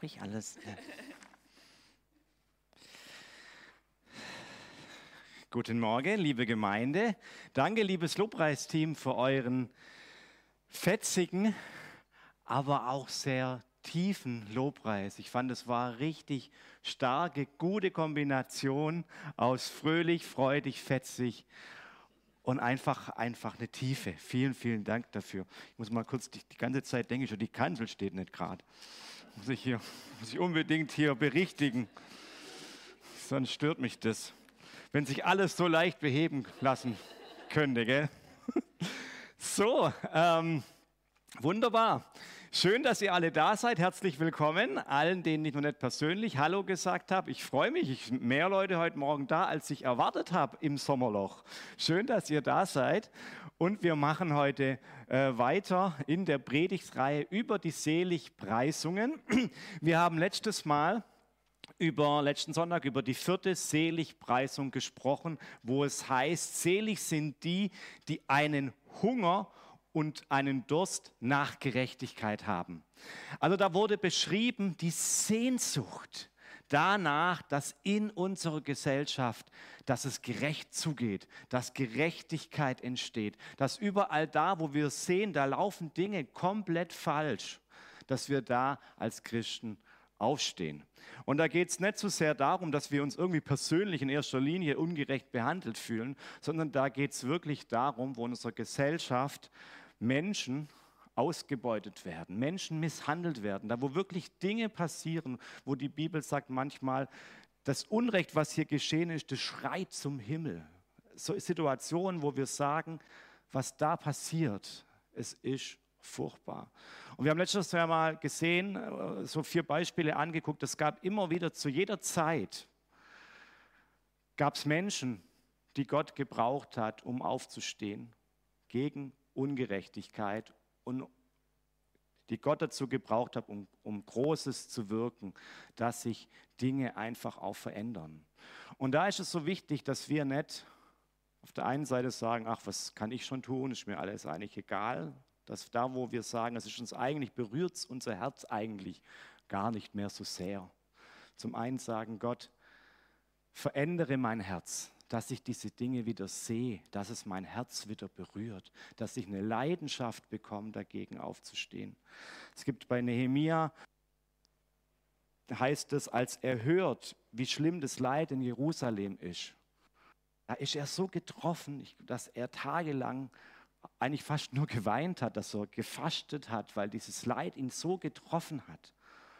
brauche ich alles. Guten Morgen, liebe Gemeinde. Danke, liebes Lobpreisteam, für euren fetzigen, aber auch sehr tiefen Lobpreis. Ich fand, es war richtig starke, gute Kombination aus fröhlich, freudig, fetzig und einfach eine Tiefe. Vielen, vielen Dank dafür. Ich muss mal kurz, die ganze Zeit denke ich schon, die Kanzel steht nicht gerade. Muss ich unbedingt hier berichtigen, sonst stört mich das. Wenn sich alles so leicht beheben lassen könnte, gell? So, wunderbar. Schön, dass ihr alle da seid. Herzlich willkommen. Allen, denen ich noch nicht persönlich Hallo gesagt habe. Ich freue mich. Mehr Leute heute Morgen da, als ich erwartet habe im Sommerloch. Schön, dass ihr da seid. Und wir machen heute weiter in der Predigtreihe über die Seligpreisungen. Wir haben letzten Sonntag über die 4. Seligpreisung gesprochen, wo es heißt, selig sind die, die einen Hunger und einen Durst nach Gerechtigkeit haben. Also da wurde beschrieben die Sehnsucht danach, dass in unserer Gesellschaft, dass es gerecht zugeht, dass Gerechtigkeit entsteht, dass überall da, wo wir sehen, da laufen Dinge komplett falsch, dass wir da als Christen aufstehen. Und da geht es nicht so sehr darum, dass wir uns irgendwie persönlich in erster Linie ungerecht behandelt fühlen, sondern da geht es wirklich darum, wo in unserer Gesellschaft Menschen ausgebeutet werden, Menschen misshandelt werden, da wo wirklich Dinge passieren, wo die Bibel sagt manchmal, das Unrecht, was hier geschehen ist, das schreit zum Himmel. So Situationen, wo wir sagen, was da passiert, es ist furchtbar. Und wir haben letztes Jahr mal gesehen, so 4 Beispiele angeguckt, es gab immer wieder zu jeder Zeit, gab es Menschen, die Gott gebraucht hat, um aufzustehen gegen Ungerechtigkeit und die Gott dazu gebraucht hat, um Großes zu wirken, dass sich Dinge einfach auch verändern. Und da ist es so wichtig, dass wir nicht auf der einen Seite sagen, ach, was kann ich schon tun, ist mir alles eigentlich egal, dass da, wo wir sagen, es ist uns eigentlich, berührt es unser Herz eigentlich gar nicht mehr so sehr. Zum einen sagen, Gott, verändere mein Herz, dass ich diese Dinge wieder sehe, dass es mein Herz wieder berührt, dass ich eine Leidenschaft bekomme, dagegen aufzustehen. Es gibt bei Nehemia, heißt es, als er hört, wie schlimm das Leid in Jerusalem ist, da ist er so getroffen, dass er tagelang eigentlich fast nur geweint hat, dass er gefastet hat, weil dieses Leid ihn so getroffen hat.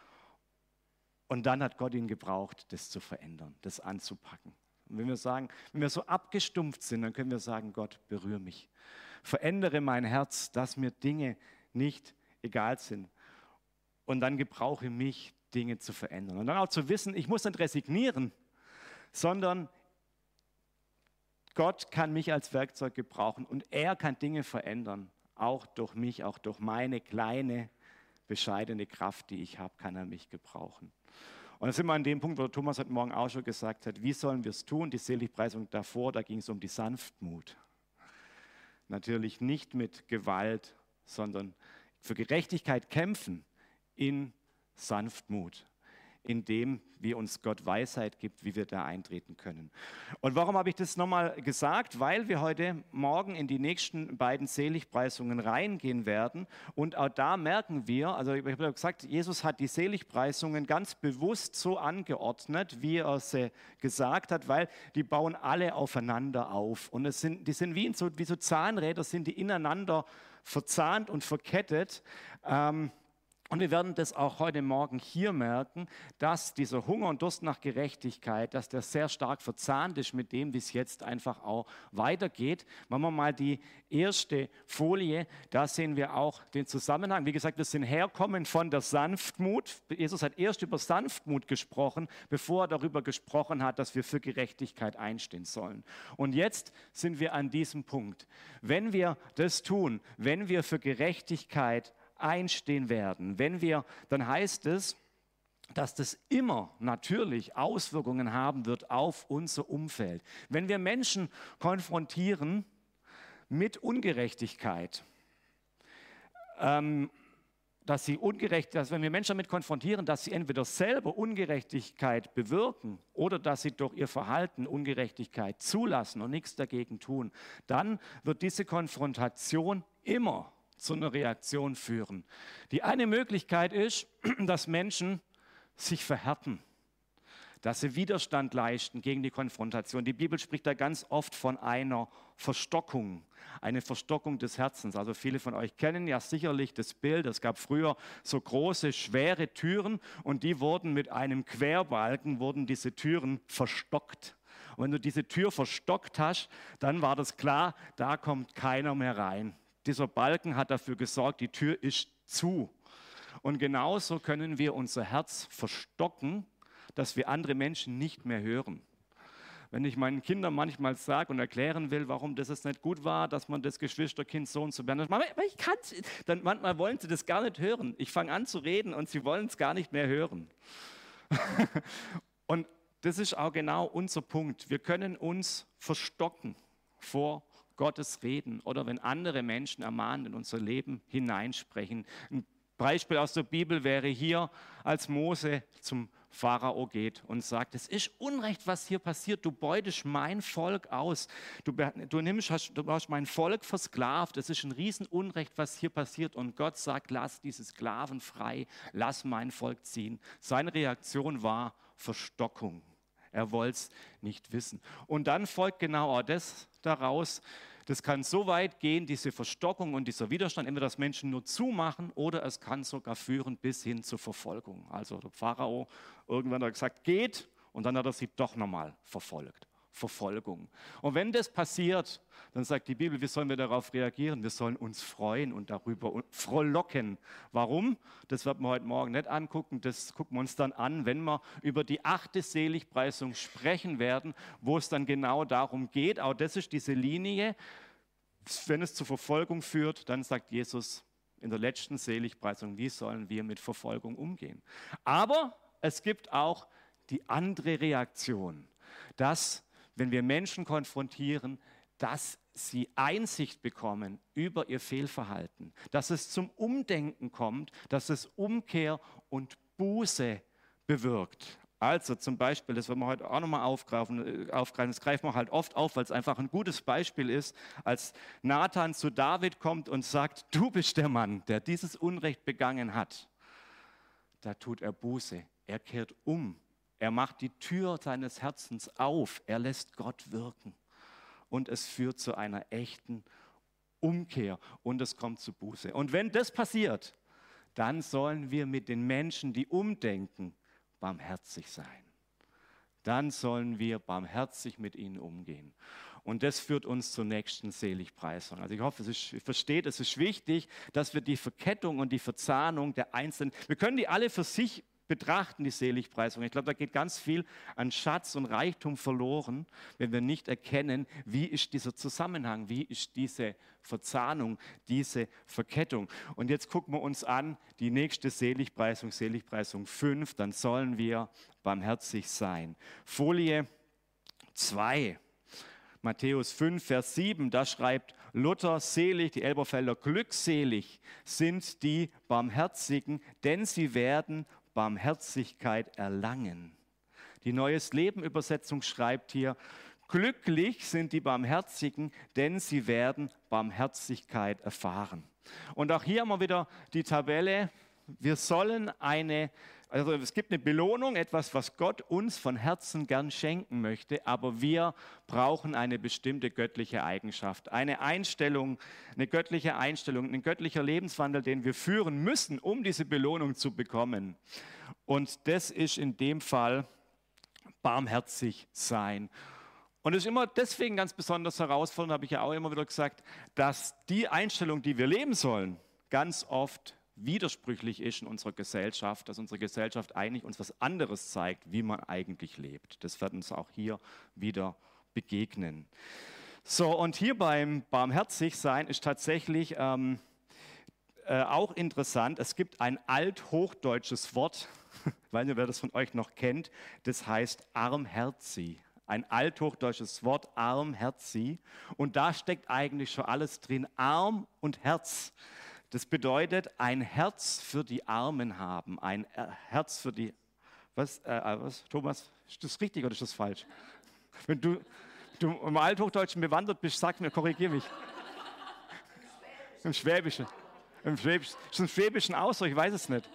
Und dann hat Gott ihn gebraucht, das zu verändern, das anzupacken. Und wenn wir so abgestumpft sind, dann können wir sagen, Gott, berühre mich. Verändere mein Herz, dass mir Dinge nicht egal sind. Und dann gebrauche mich, Dinge zu verändern. Und dann auch zu wissen, ich muss nicht resignieren, sondern Gott kann mich als Werkzeug gebrauchen und er kann Dinge verändern. Auch durch mich, auch durch meine kleine, bescheidene Kraft, die ich habe, kann er mich gebrauchen. Und da sind wir an dem Punkt, wo Thomas heute Morgen auch schon gesagt hat, wie sollen wir es tun? Die Seligpreisung davor, da ging es um die Sanftmut. Natürlich nicht mit Gewalt, sondern für Gerechtigkeit kämpfen in Sanftmut, indem wir uns Gott Weisheit gibt, wie wir da eintreten können. Und warum habe ich das nochmal gesagt? Weil wir heute Morgen in die nächsten beiden Seligpreisungen reingehen werden. Und auch da merken wir, also ich habe gesagt, Jesus hat die Seligpreisungen ganz bewusst so angeordnet, wie er sie gesagt hat, weil die bauen alle aufeinander auf. Und die sind wie so Zahnräder, sind die ineinander verzahnt und verkettet. Und wir werden das auch heute Morgen hier merken, dass dieser Hunger und Durst nach Gerechtigkeit, dass der sehr stark verzahnt ist mit dem, wie es jetzt einfach auch weitergeht. Machen wir mal die erste Folie, da sehen wir auch den Zusammenhang. Wie gesagt, wir sind herkommen von der Sanftmut. Jesus hat erst über Sanftmut gesprochen, bevor er darüber gesprochen hat, dass wir für Gerechtigkeit einstehen sollen. Und jetzt sind wir an diesem Punkt. Wenn wir das tun, wenn wir für Gerechtigkeit einstehen werden. Dann heißt es, dass das immer natürlich Auswirkungen haben wird auf unser Umfeld. Wenn wir Menschen konfrontieren mit Ungerechtigkeit, dass wenn wir Menschen damit konfrontieren, dass sie entweder selber Ungerechtigkeit bewirken oder dass sie durch ihr Verhalten Ungerechtigkeit zulassen und nichts dagegen tun, dann wird diese Konfrontation immer zu einer Reaktion führen. Die eine Möglichkeit ist, dass Menschen sich verhärten, dass sie Widerstand leisten gegen die Konfrontation. Die Bibel spricht da ganz oft von einer Verstockung, eine Verstockung des Herzens. Also viele von euch kennen ja sicherlich das Bild, es gab früher so große, schwere Türen und die wurden mit einem Querbalken, wurden diese Türen verstockt. Und wenn du diese Tür verstockt hast, dann war das klar, da kommt keiner mehr rein. Dieser Balken hat dafür gesorgt, die Tür ist zu. Und genauso können wir unser Herz verstocken, dass wir andere Menschen nicht mehr hören. Wenn ich meinen Kindern manchmal sage und erklären will, warum das nicht gut war, dass man das Geschwisterkind so und so behandelt, aber ich kann's, dann manchmal wollen sie das gar nicht hören. Ich fange an zu reden und sie wollen es gar nicht mehr hören. Und das ist auch genau unser Punkt. Wir können uns verstocken vor Gottes Reden oder wenn andere Menschen ermahnend in unser Leben hineinsprechen. Ein Beispiel aus der Bibel wäre hier, als Mose zum Pharao geht und sagt, es ist Unrecht, was hier passiert, du beutest mein Volk aus, du hast mein Volk versklavt, es ist ein Riesenunrecht, was hier passiert und Gott sagt, lass diese Sklaven frei, lass mein Volk ziehen. Seine Reaktion war Verstockung, er wollte es nicht wissen. Und dann folgt genau auch das daraus. Das kann so weit gehen, diese Verstockung und dieser Widerstand, entweder dass Menschen nur zumachen oder es kann sogar führen bis hin zur Verfolgung. Also der Pharao, irgendwann hat er gesagt, geht und dann hat er sie doch nochmal verfolgt. Verfolgung. Und wenn das passiert, dann sagt die Bibel, wie sollen wir darauf reagieren? Wir sollen uns freuen und darüber frohlocken. Warum? Das werden wir heute Morgen nicht angucken, das gucken wir uns dann an, wenn wir über die 8. Seligpreisung sprechen werden, wo es dann genau darum geht. Auch das ist diese Linie. Wenn es zur Verfolgung führt, dann sagt Jesus in der letzten Seligpreisung, wie sollen wir mit Verfolgung umgehen? Aber es gibt auch die andere Reaktion, dass wenn wir Menschen konfrontieren, dass sie Einsicht bekommen über ihr Fehlverhalten, dass es zum Umdenken kommt, dass es Umkehr und Buße bewirkt. Also zum Beispiel, das werden wir heute auch nochmal aufgreifen, das greifen wir halt oft auf, weil es einfach ein gutes Beispiel ist, als Nathan zu David kommt und sagt, du bist der Mann, der dieses Unrecht begangen hat. Da tut er Buße, er kehrt um. Er macht die Tür seines Herzens auf, er lässt Gott wirken und es führt zu einer echten Umkehr und es kommt zu Buße. Und wenn das passiert, dann sollen wir mit den Menschen, die umdenken, barmherzig sein. Dann sollen wir barmherzig mit ihnen umgehen. Und das führt uns zur nächsten Seligpreisung. Also ich hoffe, ihr versteht, es ist wichtig, dass wir die Verkettung und die Verzahnung der Einzelnen, wir können die alle für sich betrachten, die Seligpreisung. Ich glaube, da geht ganz viel an Schatz und Reichtum verloren, wenn wir nicht erkennen, wie ist dieser Zusammenhang, wie ist diese Verzahnung, diese Verkettung. Und jetzt gucken wir uns an, die nächste Seligpreisung, Seligpreisung 5, dann sollen wir barmherzig sein. Folie 2. Matthäus 5, Vers 7, da schreibt Luther, selig, die Elberfelder, glückselig sind die Barmherzigen, denn sie werden Barmherzigkeit erlangen. Die Neues Leben Übersetzung schreibt hier, glücklich sind die Barmherzigen, denn sie werden Barmherzigkeit erfahren. Und auch hier haben wir wieder die Tabelle, wir sollen also es gibt eine Belohnung, etwas, was Gott uns von Herzen gern schenken möchte, aber wir brauchen eine bestimmte göttliche Eigenschaft, eine Einstellung, eine göttliche Einstellung, ein göttlicher Lebenswandel, den wir führen müssen, um diese Belohnung zu bekommen. Und das ist in dem Fall barmherzig sein. Und es ist immer deswegen ganz besonders herausfordernd, habe ich ja auch immer wieder gesagt, dass die Einstellung, die wir leben sollen, ganz oft widersprüchlich ist in unserer Gesellschaft, dass unsere Gesellschaft eigentlich uns was anderes zeigt, wie man eigentlich lebt. Das wird uns auch hier wieder begegnen. So, und hier beim Barmherzigsein ist tatsächlich auch interessant, es gibt ein althochdeutsches Wort, ich weiß nicht, wer das von euch noch kennt, das heißt armherzi. Ein althochdeutsches Wort, armherzi. Und da steckt eigentlich schon alles drin, Arm und Herz. Das bedeutet, ein Herz für die Armen haben, ein Herz für die, was, Thomas, ist das richtig oder ist das falsch? Wenn du im Althochdeutschen bewandert bist, sag mir, korrigier mich. Im Schwäbischen. Ist das ein schwäbischen Ausdruck? Ich weiß es nicht.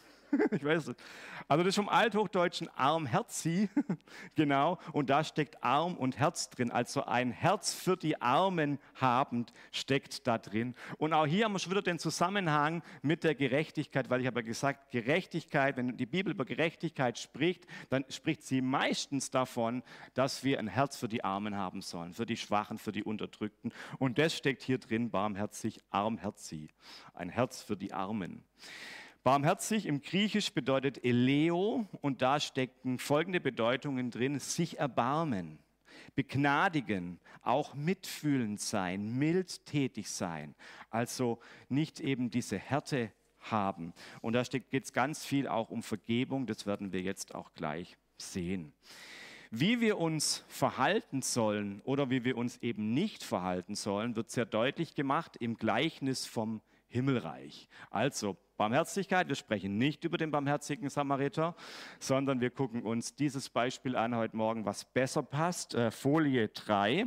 Ich weiß es. Also das ist vom Althochdeutschen Arm-Herzi, genau, und da steckt Arm und Herz drin, also ein Herz für die Armen habend steckt da drin. Und auch hier haben wir schon wieder den Zusammenhang mit der Gerechtigkeit, weil ich habe ja gesagt, Gerechtigkeit, wenn die Bibel über Gerechtigkeit spricht, dann spricht sie meistens davon, dass wir ein Herz für die Armen haben sollen, für die Schwachen, für die Unterdrückten. Und das steckt hier drin, barmherzig, Arm-Herzi, ein Herz für die Armen. Barmherzig im Griechisch bedeutet Eleo und da stecken folgende Bedeutungen drin: sich erbarmen, begnadigen, auch mitfühlend sein, mild tätig sein, also nicht eben diese Härte haben. Und da geht es ganz viel auch um Vergebung, das werden wir jetzt auch gleich sehen. Wie wir uns verhalten sollen oder wie wir uns eben nicht verhalten sollen, wird sehr deutlich gemacht im Gleichnis vom Himmelreich. Also Barmherzigkeit, wir sprechen nicht über den barmherzigen Samariter, sondern wir gucken uns dieses Beispiel an heute Morgen, was besser passt. Folie 3.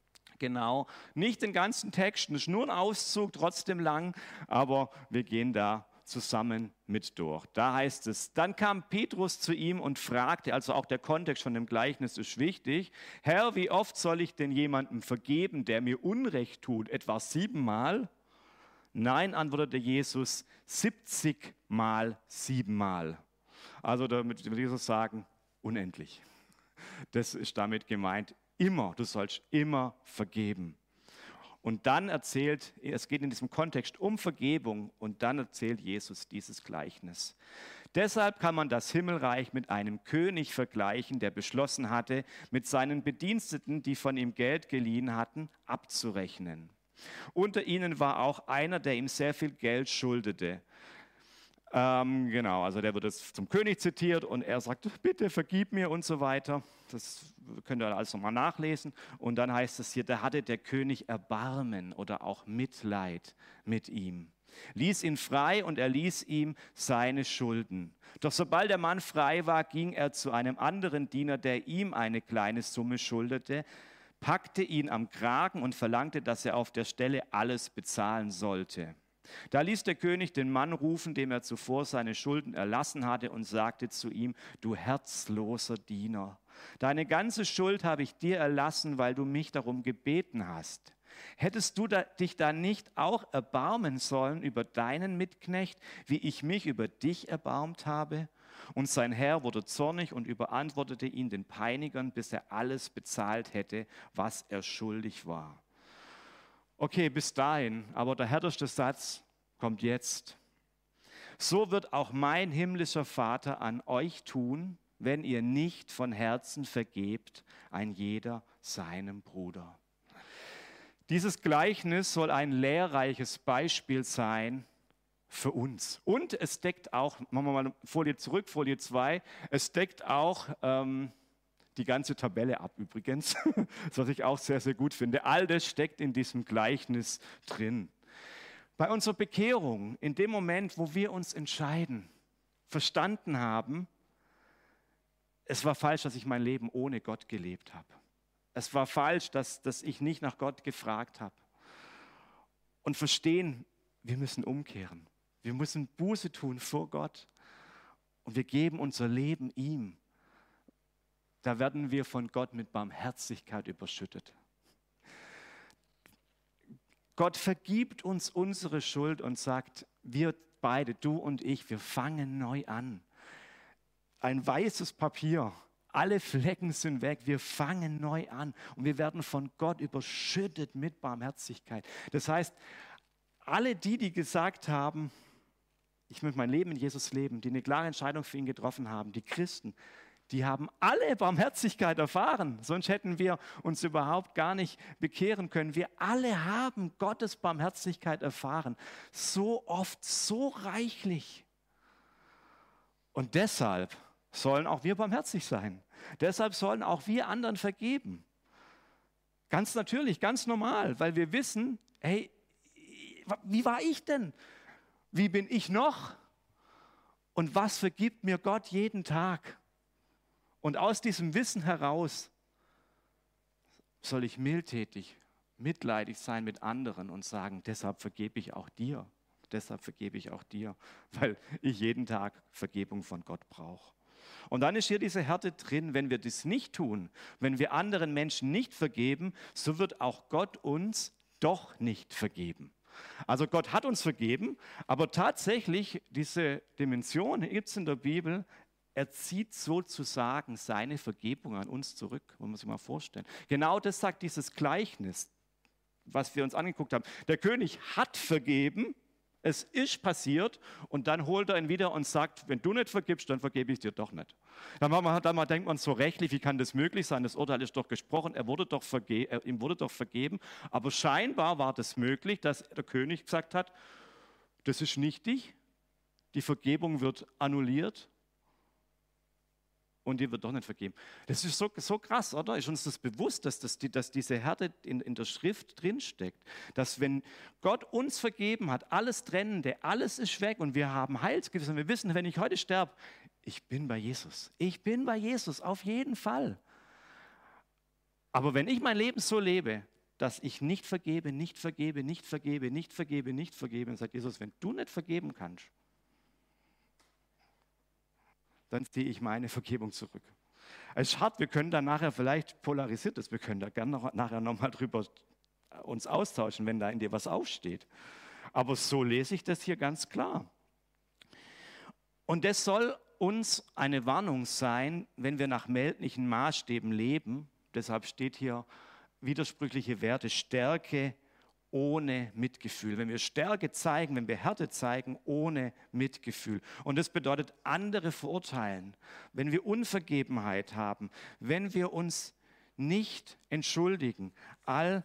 Genau, nicht den ganzen Text, das ist nur ein Auszug, trotzdem lang, aber wir gehen da zusammen mit durch. Da heißt es, dann kam Petrus zu ihm und fragte, also auch der Kontext von dem Gleichnis ist wichtig: Herr, wie oft soll ich denn jemandem vergeben, der mir Unrecht tut? Etwa 7-mal? Nein, antwortete Jesus, 70 mal 7-mal. Also damit will Jesus sagen, unendlich. Das ist damit gemeint, immer, du sollst immer vergeben. Und dann erzählt, es geht in diesem Kontext um Vergebung, und dann erzählt Jesus dieses Gleichnis. Deshalb kann man das Himmelreich mit einem König vergleichen, der beschlossen hatte, mit seinen Bediensteten, die von ihm Geld geliehen hatten, abzurechnen. Unter ihnen war auch einer, der ihm sehr viel Geld schuldete. Genau, also der wird jetzt zum König zitiert und er sagt, bitte vergib mir und so weiter. Das könnt ihr alles nochmal nachlesen. Und dann heißt es hier, da hatte der König Erbarmen oder auch Mitleid mit ihm. Ließ ihn frei und erließ ihm seine Schulden. Doch sobald der Mann frei war, ging er zu einem anderen Diener, der ihm eine kleine Summe schuldete, packte ihn am Kragen und verlangte, dass er auf der Stelle alles bezahlen sollte. Da ließ der König den Mann rufen, dem er zuvor seine Schulden erlassen hatte, und sagte zu ihm, du herzloser Diener, deine ganze Schuld habe ich dir erlassen, weil du mich darum gebeten hast. Hättest du dich da nicht auch erbarmen sollen über deinen Mitknecht, wie ich mich über dich erbarmt habe? Und sein Herr wurde zornig und überantwortete ihn den Peinigern, bis er alles bezahlt hätte, was er schuldig war. Okay, bis dahin, aber der härteste Satz kommt jetzt. So wird auch mein himmlischer Vater an euch tun, wenn ihr nicht von Herzen vergebt, ein jeder seinem Bruder. Dieses Gleichnis soll ein lehrreiches Beispiel sein für uns. Und es deckt auch, machen wir mal Folie zurück, Folie 2, es deckt auch die ganze Tabelle ab übrigens, was ich auch sehr, sehr gut finde. All das steckt in diesem Gleichnis drin. Bei unserer Bekehrung, in dem Moment, wo wir uns entscheiden, verstanden haben, es war falsch, dass ich mein Leben ohne Gott gelebt habe. Es war falsch, dass ich nicht nach Gott gefragt habe. Und verstehen, wir müssen umkehren. Wir müssen Buße tun vor Gott. Und wir geben unser Leben ihm. Da werden wir von Gott mit Barmherzigkeit überschüttet. Gott vergibt uns unsere Schuld und sagt, wir beide, du und ich, wir fangen neu an. Ein weißes Papier, alle Flecken sind weg, wir fangen neu an und wir werden von Gott überschüttet mit Barmherzigkeit. Das heißt, alle die gesagt haben, ich möchte mein Leben in Jesus leben, die eine klare Entscheidung für ihn getroffen haben, die Christen, die haben alle Barmherzigkeit erfahren. Sonst hätten wir uns überhaupt gar nicht bekehren können. Wir alle haben Gottes Barmherzigkeit erfahren. So oft, so reichlich. Und deshalb sollen auch wir barmherzig sein. Deshalb sollen auch wir anderen vergeben. Ganz natürlich, ganz normal, weil wir wissen, hey, wie war ich denn? Wie bin ich noch? Und was vergibt mir Gott jeden Tag? Und aus diesem Wissen heraus soll ich mildtätig, mitleidig sein mit anderen und sagen, deshalb vergebe ich auch dir. Deshalb vergebe ich auch dir, weil ich jeden Tag Vergebung von Gott brauche. Und dann ist hier diese Härte drin, wenn wir das nicht tun, wenn wir anderen Menschen nicht vergeben, so wird auch Gott uns doch nicht vergeben. Also Gott hat uns vergeben, aber tatsächlich diese Dimension gibt es in der Bibel, er zieht sozusagen seine Vergebung an uns zurück, muss man sich mal vorstellen. Genau das sagt dieses Gleichnis, was wir uns angeguckt haben. Der König hat vergeben, es ist passiert und dann holt er ihn wieder und sagt, wenn du nicht vergibst, dann vergebe ich dir doch nicht. Dann denkt man so rechtlich, wie kann das möglich sein? Das Urteil ist doch gesprochen, ihm wurde doch vergeben. Aber scheinbar war das möglich, dass der König gesagt hat, das ist nichtig, die Vergebung wird annulliert. Und dir wird doch nicht vergeben. Das ist so krass, oder? Ist uns das bewusst, dass diese Härte in der Schrift drinsteckt? Dass wenn Gott uns vergeben hat, alles Trennende, alles ist weg und wir haben Heilsgewissen. Wir wissen, wenn ich heute sterbe, ich bin bei Jesus. Ich bin bei Jesus, auf jeden Fall. Aber wenn ich mein Leben so lebe, dass ich nicht vergebe, dann sagt Jesus, wenn du nicht vergeben kannst, dann ziehe ich meine Vergebung zurück. Es ist hart, wir können da nachher vielleicht polarisiert ist, wir können da gerne nachher nochmal drüber uns austauschen, wenn da in dir was aufsteht. Aber so lese ich das hier ganz klar. Und das soll uns eine Warnung sein, wenn wir nach weltlichen Maßstäben leben. Deshalb steht hier widersprüchliche Werte, Stärke ohne Mitgefühl. Wenn wir Stärke zeigen, wenn wir Härte zeigen, ohne Mitgefühl. Und das bedeutet, andere verurteilen. Wenn wir Unvergebenheit haben, wenn wir uns nicht entschuldigen, all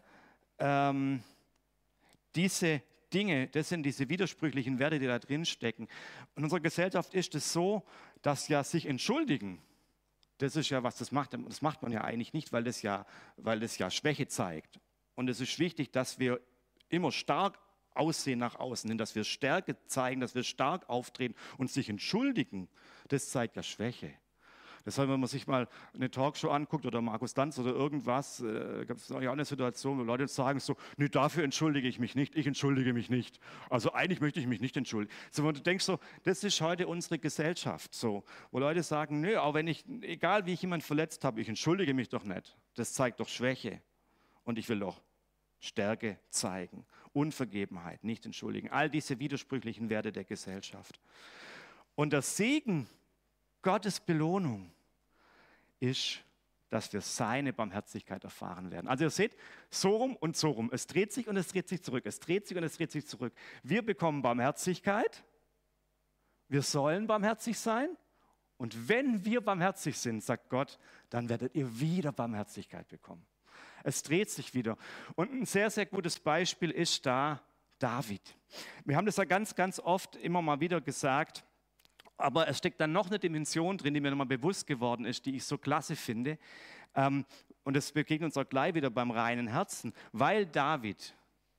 diese Dinge, das sind diese widersprüchlichen Werte, die da drin stecken. In unserer Gesellschaft ist es so, dass ja sich entschuldigen, das ist ja was, das macht man ja eigentlich nicht, weil das ja Schwäche zeigt. Und es ist wichtig, dass wir immer stark aussehen nach außen hin, dass wir Stärke zeigen, dass wir stark auftreten und sich entschuldigen. Das zeigt ja Schwäche. Deshalb, wenn man sich mal eine Talkshow anguckt oder Markus Lanz oder irgendwas, gab es auch eine Situation, wo Leute sagen so, nee, dafür entschuldige ich mich nicht, ich entschuldige mich nicht. Also eigentlich möchte ich mich nicht entschuldigen. So, wenn du denkst so, das ist heute unsere Gesellschaft so, wo Leute sagen, nö, auch wenn egal wie ich jemanden verletzt habe, ich entschuldige mich doch nicht. Das zeigt doch Schwäche. Und ich will doch Stärke zeigen, Unvergebenheit, nicht entschuldigen. All diese widersprüchlichen Werte der Gesellschaft. Und der Segen Gottes Belohnung ist, dass wir seine Barmherzigkeit erfahren werden. Also ihr seht, so rum und so rum. Es dreht sich und es dreht sich zurück. Es dreht sich und es dreht sich zurück. Wir bekommen Barmherzigkeit. Wir sollen barmherzig sein. Und wenn wir barmherzig sind, sagt Gott, dann werdet ihr wieder Barmherzigkeit bekommen. Es dreht sich wieder. Und ein sehr, sehr gutes Beispiel ist da David. Wir haben das ja ganz, ganz oft immer mal wieder gesagt, aber es steckt dann noch eine Dimension drin, die mir nochmal bewusst geworden ist, die ich so klasse finde. Und das begegnet uns auch gleich wieder beim reinen Herzen, weil David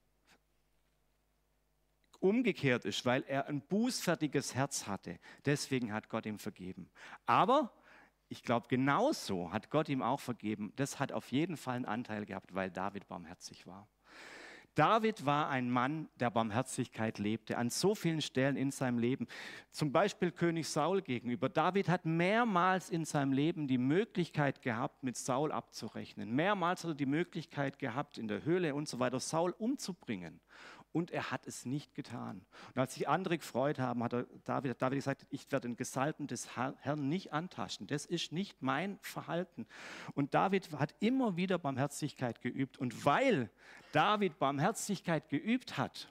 umgekehrt ist, weil er ein bußfertiges Herz hatte. Deswegen hat Gott ihm vergeben. Aber ich glaube, genauso hat Gott ihm auch vergeben. Das hat auf jeden Fall einen Anteil gehabt, weil David barmherzig war. David war ein Mann, der Barmherzigkeit lebte, an so vielen Stellen in seinem Leben. Zum Beispiel König Saul gegenüber. David hat mehrmals in seinem Leben die Möglichkeit gehabt, mit Saul abzurechnen. Mehrmals hat er die Möglichkeit gehabt, in der Höhle und so weiter Saul umzubringen. Und er hat es nicht getan. Und als sich andere gefreut haben, hat David gesagt, ich werde den Gesalbten des Herrn nicht antasten. Das ist nicht mein Verhalten. Und David hat immer wieder Barmherzigkeit geübt. Und weil David Barmherzigkeit geübt hat,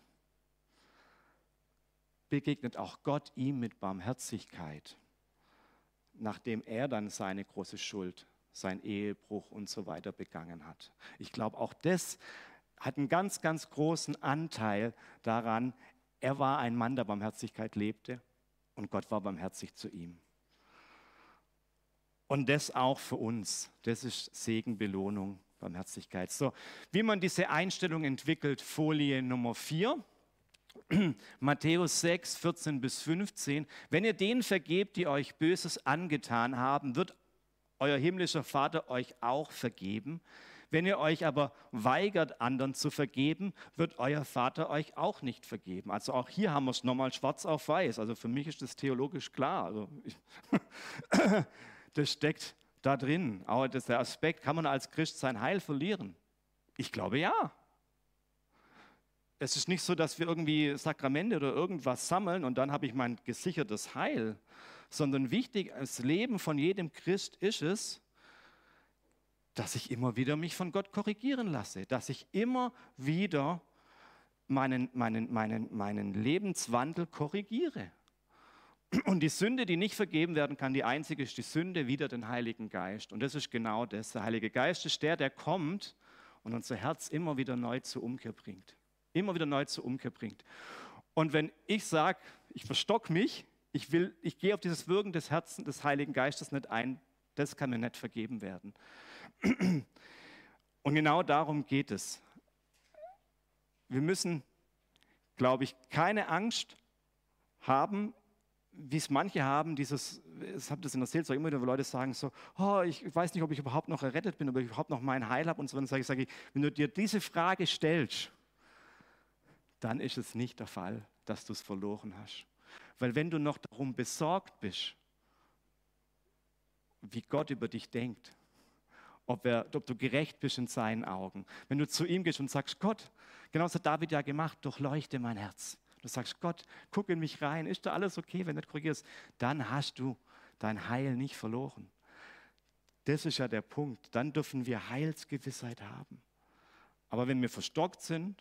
begegnet auch Gott ihm mit Barmherzigkeit, nachdem er dann seine große Schuld, sein Ehebruch und so weiter begangen hat. Ich glaube, auch das hat einen ganz, ganz großen Anteil daran, er war ein Mann, der Barmherzigkeit lebte und Gott war barmherzig zu ihm. Und das auch für uns, das ist Segen, Belohnung, Barmherzigkeit. So, wie man diese Einstellung entwickelt, Folie Nummer 4. Matthäus 6, 14 bis 15. Wenn ihr denen vergebt, die euch Böses angetan haben, wird euer himmlischer Vater euch auch vergeben. Wenn ihr euch aber weigert, anderen zu vergeben, wird euer Vater euch auch nicht vergeben. Also auch hier haben wir es nochmal schwarz auf weiß. Also für mich ist das theologisch klar. Also das steckt da drin. Aber das ist der Aspekt, kann man als Christ sein Heil verlieren? Ich glaube ja. Es ist nicht so, dass wir irgendwie Sakramente oder irgendwas sammeln und dann habe ich mein gesichertes Heil, sondern wichtig als Leben von jedem Christ ist es, dass ich immer wieder mich von Gott korrigieren lasse, dass ich immer wieder meinen Lebenswandel korrigiere. Und die Sünde, die nicht vergeben werden kann, die einzige ist die Sünde wider den Heiligen Geist. Und das ist genau das. Der Heilige Geist ist der kommt und unser Herz immer wieder neu zur Umkehr bringt. Immer wieder neu zur Umkehr bringt. Und wenn ich sage, ich verstocke mich, ich gehe auf dieses Wirken des Herzens des Heiligen Geistes nicht ein, das kann mir nicht vergeben werden. Und genau darum geht es. Wir müssen, glaube ich, keine Angst haben, wie es manche haben, ich habe das in der Seelsorge immer wieder, wo Leute sagen so, oh, ich weiß nicht, ob ich überhaupt noch errettet bin, ob ich überhaupt noch mein Heil habe und so. Dann sage ich, wenn du dir diese Frage stellst, dann ist es nicht der Fall, dass du es verloren hast. Weil wenn du noch darum besorgt bist, wie Gott über dich denkt, ob du gerecht bist in seinen Augen. Wenn du zu ihm gehst und sagst, Gott, genauso hat David ja gemacht, durchleuchte mein Herz. Du sagst, Gott, guck in mich rein, ist da alles okay, wenn du nicht korrigierst? Dann hast du dein Heil nicht verloren. Das ist ja der Punkt. Dann dürfen wir Heilsgewissheit haben. Aber wenn wir verstockt sind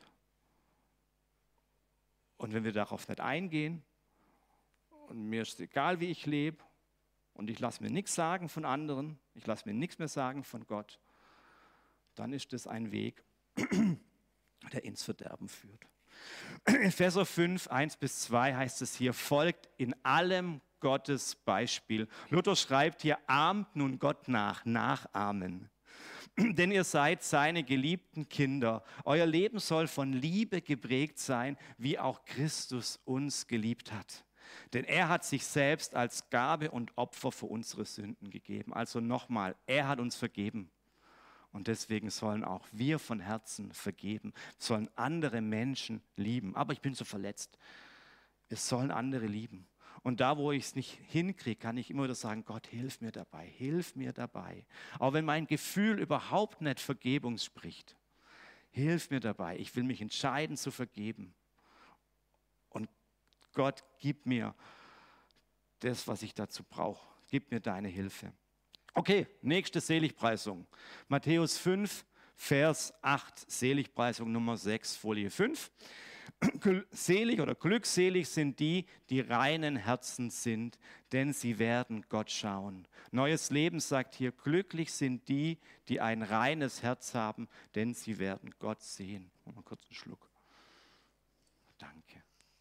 und wenn wir darauf nicht eingehen und mir ist egal, wie ich lebe, und ich lasse mir nichts sagen von anderen, ich lasse mir nichts mehr sagen von Gott, dann ist das ein Weg, der ins Verderben führt. In Epheser 5, 1-2 heißt es hier, folgt in allem Gottes Beispiel. Luther schreibt hier, ahmt nun Gott nachahmen. Denn ihr seid seine geliebten Kinder. Euer Leben soll von Liebe geprägt sein, wie auch Christus uns geliebt hat. Denn er hat sich selbst als Gabe und Opfer für unsere Sünden gegeben. Also nochmal, er hat uns vergeben. Und deswegen sollen auch wir von Herzen vergeben, sollen andere Menschen lieben. Aber ich bin so verletzt. Es sollen andere lieben. Und da, wo ich es nicht hinkriege, kann ich immer wieder sagen, Gott, hilf mir dabei, hilf mir dabei. Auch wenn mein Gefühl überhaupt nicht Vergebung spricht, hilf mir dabei. Ich will mich entscheiden zu vergeben. Und Gott, gib mir das, was ich dazu brauche. Gib mir deine Hilfe. Okay, nächste Seligpreisung. Matthäus 5, Vers 8, Seligpreisung Nummer 6, Folie 5. Selig oder glückselig sind die, die reinen Herzens sind, denn sie werden Gott schauen. Neues Leben sagt hier, glücklich sind die, die ein reines Herz haben, denn sie werden Gott sehen. Mal kurz einen Schluck. Danke.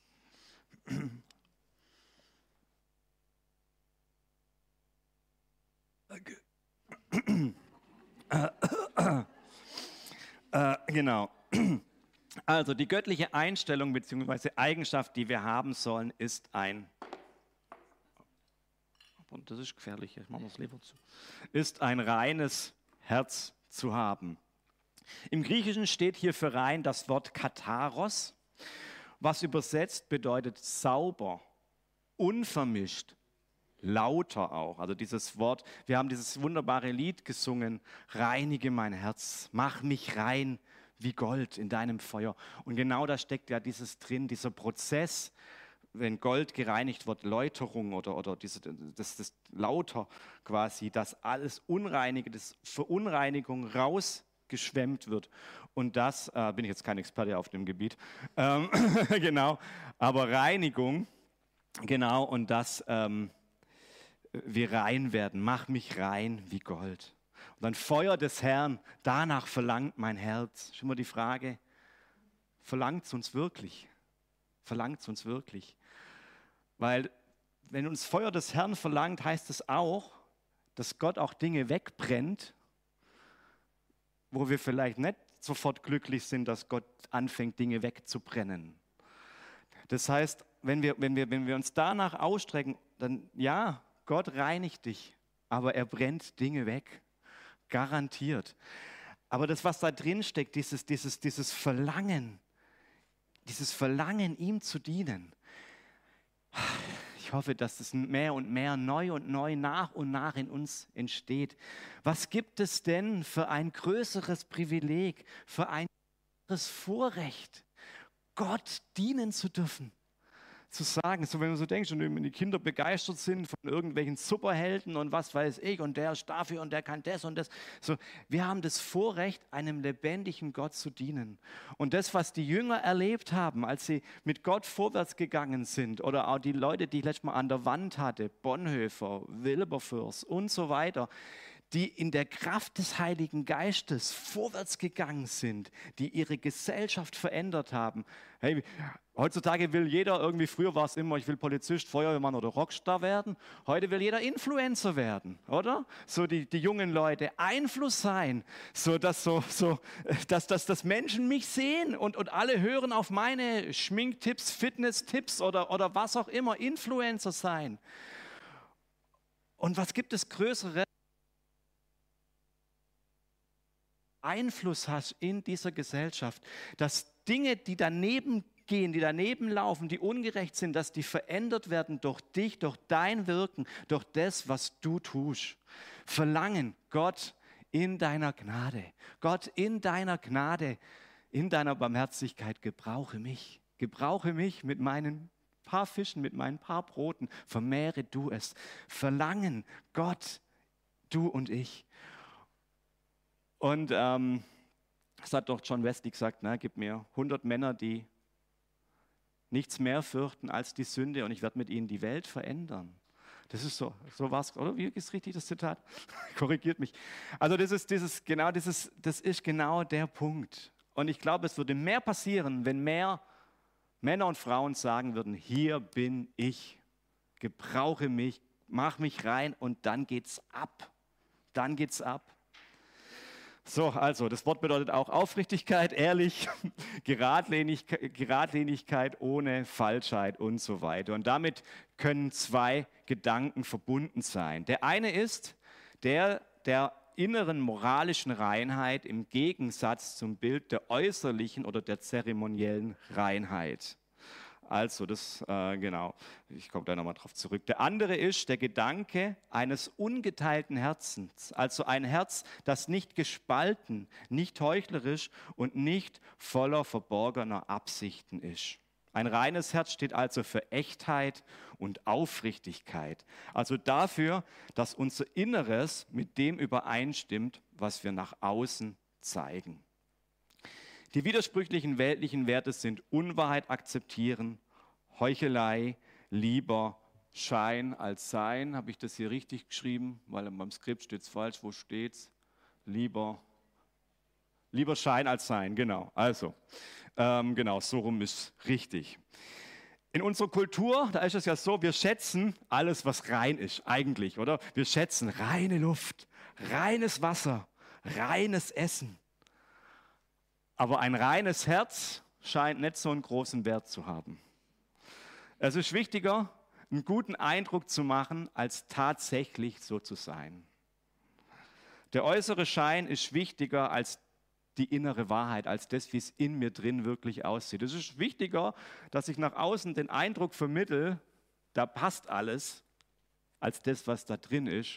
Genau. Also die göttliche Einstellung bzw. Eigenschaft, die wir haben sollen, ist ein, und das ist gefährlich, ich mache das Leber zu, ist ein reines Herz zu haben. Im Griechischen steht hier für rein das Wort Katharos, was übersetzt bedeutet sauber, unvermischt, lauter auch. Also dieses Wort, wir haben dieses wunderbare Lied gesungen, reinige mein Herz, mach mich rein wie Gold in deinem Feuer. Und genau da steckt ja dieses drin, dieser Prozess, wenn Gold gereinigt wird, Läuterung oder das Lauter quasi, dass alles Unreinige, das Verunreinigung rausgeschwemmt wird. Und das, bin ich jetzt kein Experte auf dem Gebiet, genau, aber Reinigung, genau, und das wir rein werden, mach mich rein wie Gold. Und dann Feuer des Herrn, danach verlangt mein Herz. Schon mal die Frage, verlangt es uns wirklich? Verlangt es uns wirklich? Weil wenn uns Feuer des Herrn verlangt, heißt es auch, dass Gott auch Dinge wegbrennt, wo wir vielleicht nicht sofort glücklich sind, dass Gott anfängt, Dinge wegzubrennen. Das heißt, wenn wir uns danach ausstrecken, dann ja, Gott reinigt dich, aber er brennt Dinge weg. Garantiert. Aber das, was da drin steckt, dieses Verlangen, ihm zu dienen, ich hoffe, dass es mehr und mehr neu und neu nach und nach in uns entsteht. Was gibt es denn für ein größeres Privileg, für ein größeres Vorrecht, Gott dienen zu dürfen? Zu sagen, so wenn man so denkt, und wenn die Kinder begeistert sind von irgendwelchen Superhelden und was weiß ich und der ist dafür und der kann das und das. So, wir haben das Vorrecht, einem lebendigen Gott zu dienen. Und das, was die Jünger erlebt haben, als sie mit Gott vorwärts gegangen sind, oder auch die Leute, die ich letztes Mal an der Wand hatte, Bonhoeffer, Wilberforce und so weiter, die in der Kraft des Heiligen Geistes vorwärts gegangen sind, die ihre Gesellschaft verändert haben. Hey, heutzutage will jeder, irgendwie früher war es immer, ich will Polizist, Feuerwehrmann oder Rockstar werden. Heute will jeder Influencer werden, oder? So die jungen Leute Einfluss sein, dass Menschen mich sehen und alle hören auf meine Schminktipps, Fitnesstipps oder was auch immer, Influencer sein. Und was gibt es Größeres? Einfluss hast in dieser Gesellschaft, dass Dinge, die daneben gehen, die daneben laufen, die ungerecht sind, dass die verändert werden durch dich, durch dein Wirken, durch das, was du tust. Verlangen, Gott in deiner Gnade, Gott in deiner Gnade, in deiner Barmherzigkeit, gebrauche mich mit meinen paar Fischen, mit meinen paar Broten, vermehre du es. Verlangen, Gott, du und ich. Und das hat doch John Wesley gesagt, gib mir 100 Männer, die nichts mehr fürchten als die Sünde und ich werde mit ihnen die Welt verändern. Das ist so war es, oder? Wie ist richtig das Zitat? Korrigiert mich. Also das ist genau der Punkt. Und ich glaube, es würde mehr passieren, wenn mehr Männer und Frauen sagen würden, hier bin ich, gebrauche mich, mach mich rein und dann geht's ab. Dann geht's ab. So, also das Wort bedeutet auch Aufrichtigkeit, ehrlich, Geradlinigkeit ohne Falschheit und so weiter. Und damit können zwei Gedanken verbunden sein. Der eine ist der inneren moralischen Reinheit im Gegensatz zum Bild der äußerlichen oder der zeremoniellen Reinheit. Also genau, ich komme da nochmal drauf zurück. Der andere ist der Gedanke eines ungeteilten Herzens, also ein Herz, das nicht gespalten, nicht heuchlerisch und nicht voller verborgener Absichten ist. Ein reines Herz steht also für Echtheit und Aufrichtigkeit, also dafür, dass unser Inneres mit dem übereinstimmt, was wir nach außen zeigen. Die widersprüchlichen weltlichen Werte sind Unwahrheit akzeptieren, Heuchelei, lieber Schein als Sein. Habe ich das hier richtig geschrieben? Weil beim Skript steht es falsch. Wo steht es? Lieber Schein als Sein, genau. Also, genau, so rum ist richtig. In unserer Kultur, da ist es ja so, wir schätzen alles, was rein ist, eigentlich, oder? Wir schätzen reine Luft, reines Wasser, reines Essen. Aber ein reines Herz scheint nicht so einen großen Wert zu haben. Es ist wichtiger, einen guten Eindruck zu machen, als tatsächlich so zu sein. Der äußere Schein ist wichtiger als die innere Wahrheit, als das, wie es in mir drin wirklich aussieht. Es ist wichtiger, dass ich nach außen den Eindruck vermittle, da passt alles, als das, was da drin ist.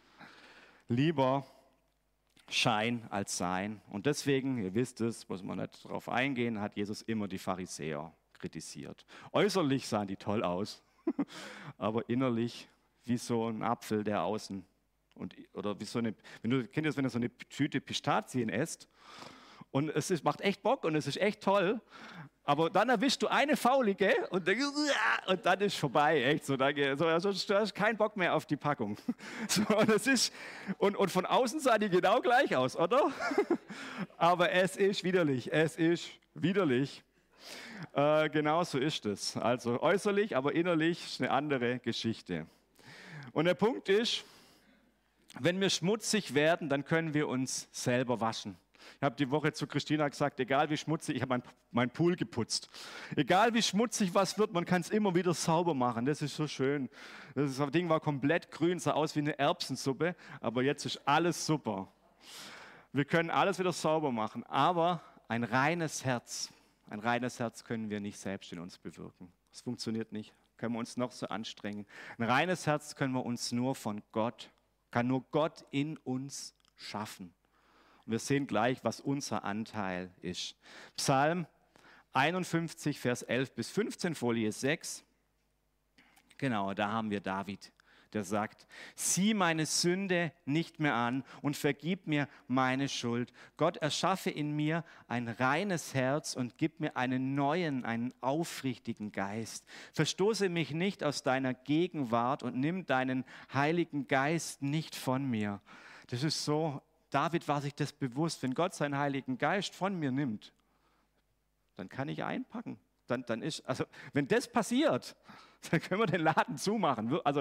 Lieber Schein als Sein. Und deswegen, ihr wisst es, muss man nicht darauf eingehen, hat Jesus immer die Pharisäer kritisiert. Äußerlich sahen die toll aus, aber innerlich wie so ein Apfel, der außen, oder wie so eine, wenn du so eine Tüte Pistazien esst und macht echt Bock und es ist echt toll, aber dann erwischst du eine Faulige und dann ist vorbei, echt so. Also, du hast keinen Bock mehr auf die Packung. So, und von außen sah die genau gleich aus, oder? Aber es ist widerlich, genau so ist es. Also äußerlich, aber innerlich ist eine andere Geschichte. Und der Punkt ist, wenn wir schmutzig werden, dann können wir uns selber waschen. Ich habe die Woche zu Christina gesagt, egal wie schmutzig, ich habe mein Pool geputzt. Egal wie schmutzig was wird, man kann es immer wieder sauber machen. Das ist so schön. Das Ding war komplett grün, sah aus wie eine Erbsensuppe, aber jetzt ist alles super. Wir können alles wieder sauber machen, aber ein reines Herz können wir nicht selbst in uns bewirken. Das funktioniert nicht. Können wir uns noch so anstrengen. Ein reines Herz können wir uns nur von Gott, kann nur Gott in uns schaffen. Und wir sehen gleich, was unser Anteil ist. Psalm 51, Vers 11 bis 15, Folie 6. Genau, da haben wir David, der sagt, sieh meine Sünde nicht mehr an und vergib mir meine Schuld. Gott, erschaffe in mir ein reines Herz und gib mir einen aufrichtigen Geist. Verstoße mich nicht aus deiner Gegenwart und nimm deinen Heiligen Geist nicht von mir. Das ist so, David war sich das bewusst, wenn Gott seinen Heiligen Geist von mir nimmt, dann kann ich einpacken. Also wenn das passiert, dann können wir den Laden zumachen. Also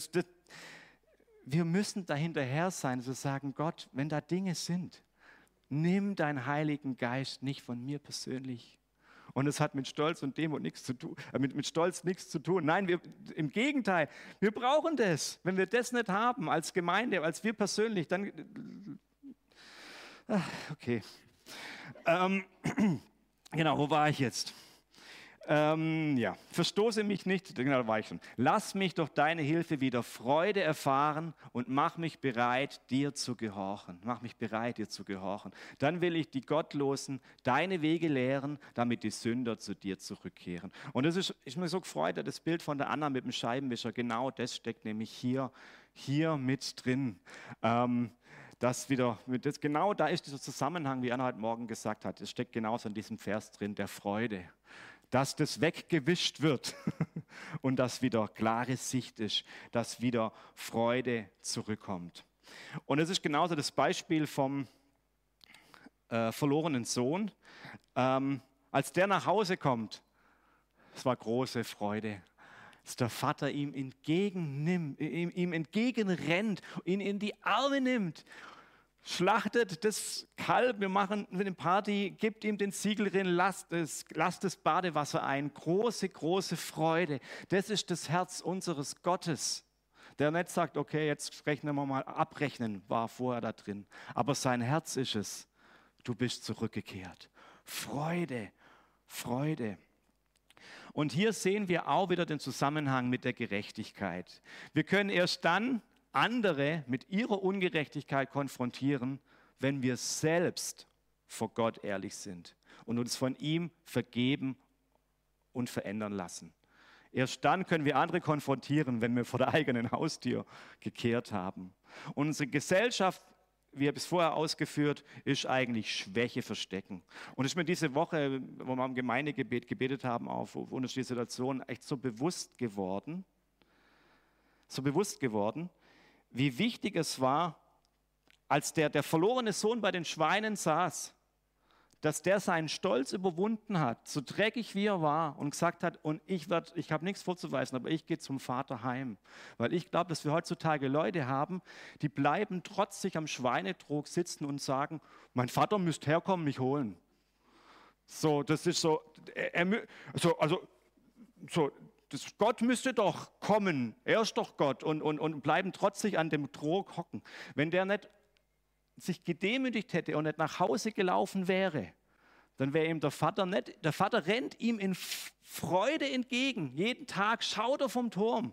wir müssen da hinterher sein, zu sagen, Gott, wenn da Dinge sind, nimm deinen Heiligen Geist nicht von mir persönlich. Und es hat mit Stolz und Demut nichts zu tun, mit Stolz nichts zu tun. Nein, im Gegenteil, wir brauchen das. Wenn wir das nicht haben als Gemeinde, als wir persönlich, dann okay. Genau, wo war ich jetzt? Verstoße mich nicht, genau, da war ich schon. Lass mich durch deine Hilfe wieder Freude erfahren und mach mich bereit, dir zu gehorchen. Mach mich bereit, dir zu gehorchen. Dann will ich die Gottlosen deine Wege lehren, damit die Sünder zu dir zurückkehren. Und das ist mir so gefreut, das Bild von der Anna mit dem Scheibenwischer, genau das steckt nämlich hier mit drin. Genau da ist dieser Zusammenhang, wie Anna heute Morgen gesagt hat, es steckt genauso in diesem Vers drin, der Freude. Dass das weggewischt wird und dass wieder klare Sicht ist, dass wieder Freude zurückkommt. Und es ist genauso das Beispiel vom verlorenen Sohn. Als der nach Hause kommt, es war große Freude, dass der Vater ihm entgegenrennt, ihn in die Arme nimmt. Schlachtet das Kalb, wir machen eine Party, gibt ihm den Siegelring, lasst das Badewasser ein. Große, große Freude. Das ist das Herz unseres Gottes. Der nicht sagt, okay, jetzt rechnen wir mal, abrechnen war vorher da drin. Aber sein Herz ist es, du bist zurückgekehrt. Freude, Freude. Und hier sehen wir auch wieder den Zusammenhang mit der Gerechtigkeit. Wir können erst dann andere mit ihrer Ungerechtigkeit konfrontieren, wenn wir selbst vor Gott ehrlich sind und uns von ihm vergeben und verändern lassen. Erst dann können wir andere konfrontieren, wenn wir vor der eigenen Haustür gekehrt haben. Und unsere Gesellschaft, wie habe ich es vorher ausgeführt, ist eigentlich Schwäche verstecken. Und es ist mir diese Woche, wo wir am Gemeindegebet gebetet haben, auf unterschiedliche Situationen, echt so bewusst geworden, wie wichtig es war, als der verlorene Sohn bei den Schweinen saß, dass der seinen Stolz überwunden hat, so dreckig wie er war und gesagt hat, und ich habe nichts vorzuweisen, aber ich gehe zum Vater heim. Weil ich glaube, dass wir heutzutage Leute haben, die bleiben trotzig am Schweinetrog sitzen und sagen, mein Vater müsste herkommen, mich holen. So, das ist so, Gott müsste doch kommen, er ist doch Gott und bleiben trotzig an dem Trog hocken. Wenn der nicht sich gedemütigt hätte und nicht nach Hause gelaufen wäre, dann wäre ihm der Vater rennt ihm in Freude entgegen. Jeden Tag schaut er vom Turm.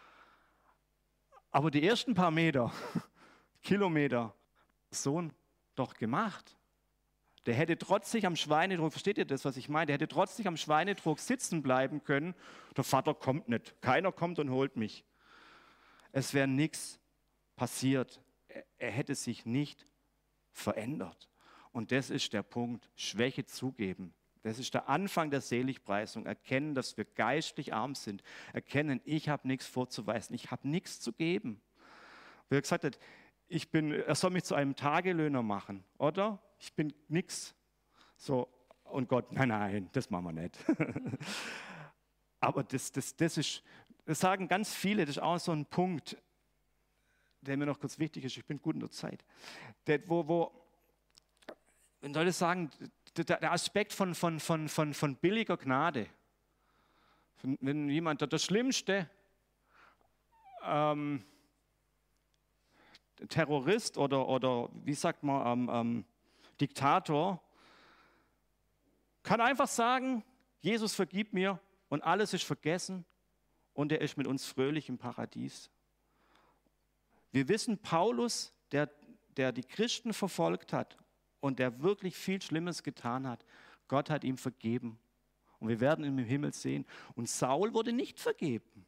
Aber die ersten paar Meter, Kilometer, Sohn doch gemacht. Der hätte trotzig am Schweinetrog, versteht ihr das, was ich meine? Der hätte trotzig am Schweinetrog sitzen bleiben können. Der Vater kommt nicht. Keiner kommt und holt mich. Es wäre nichts passiert. Er hätte sich nicht verändert. Und das ist der Punkt, Schwäche zugeben. Das ist der Anfang der Seligpreisung. Erkennen, dass wir geistlich arm sind. Erkennen, ich habe nichts vorzuweisen. Ich habe nichts zu geben. Wie er gesagt hat, er soll mich zu einem Tagelöhner machen, oder? Ich bin nix. So, und Gott, nein, das machen wir nicht. Aber das sagen ganz viele, das ist auch so ein Punkt, der mir noch kurz wichtig ist, ich bin gut in der Zeit, wo wie soll ich sagen, der Aspekt von billiger Gnade. Wenn jemand, der Schlimmste, Terrorist oder wie sagt man, Diktator, kann einfach sagen, Jesus vergib mir und alles ist vergessen und er ist mit uns fröhlich im Paradies. Wir wissen, Paulus, der die Christen verfolgt hat und der wirklich viel Schlimmes getan hat, Gott hat ihm vergeben. Und wir werden ihn im Himmel sehen. Und Saul wurde nicht vergeben.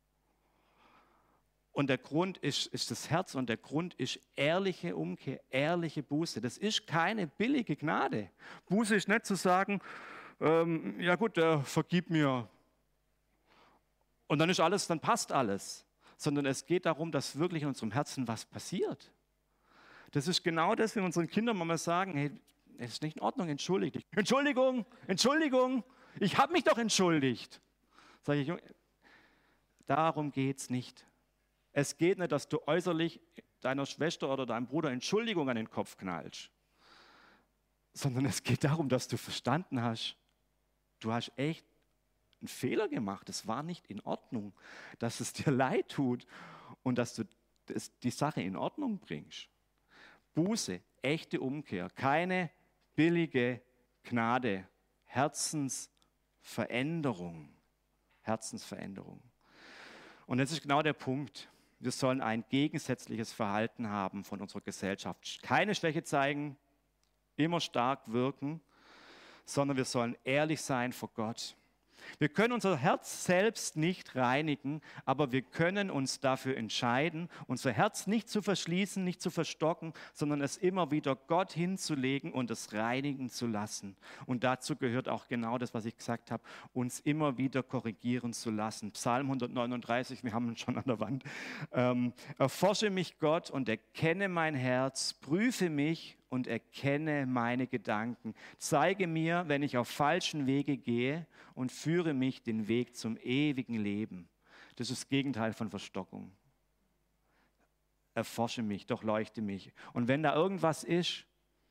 Und der Grund ist das Herz und der Grund ist ehrliche Umkehr, ehrliche Buße. Das ist keine billige Gnade. Buße ist nicht zu sagen, ja gut, vergib mir. Und dann ist alles, dann passt alles. Sondern es geht darum, dass wirklich in unserem Herzen was passiert. Das ist genau das, wenn wir unseren Kindern mal sagen, hey, es ist nicht in Ordnung, entschuldige dich. Entschuldigung, Entschuldigung, ich habe mich doch entschuldigt. Sage ich, darum geht es nicht. Es geht nicht, dass du äußerlich deiner Schwester oder deinem Bruder Entschuldigung an den Kopf knallst, sondern es geht darum, dass du verstanden hast, du hast echt einen Fehler gemacht, es war nicht in Ordnung, dass es dir leid tut und dass du die Sache in Ordnung bringst. Buße, echte Umkehr, keine billige Gnade, Herzensveränderung. Herzensveränderung. Und das ist genau der Punkt. Wir sollen ein gegensätzliches Verhalten haben von unserer Gesellschaft. Keine Schwäche zeigen, immer stark wirken, sondern wir sollen ehrlich sein vor Gott. Wir können unser Herz selbst nicht reinigen, aber wir können uns dafür entscheiden, unser Herz nicht zu verschließen, nicht zu verstocken, sondern es immer wieder Gott hinzulegen und es reinigen zu lassen. Und dazu gehört auch genau das, was ich gesagt habe, uns immer wieder korrigieren zu lassen. Psalm 139, wir haben ihn schon an der Wand. Erforsche mich, Gott, und erkenne mein Herz, prüfe mich und erkenne meine Gedanken. Zeige mir, wenn ich auf falschen Wege gehe und führe mich den Weg zum ewigen Leben. Das ist das Gegenteil von Verstockung. Erforsche mich, durchleuchte mich. Und wenn da irgendwas ist,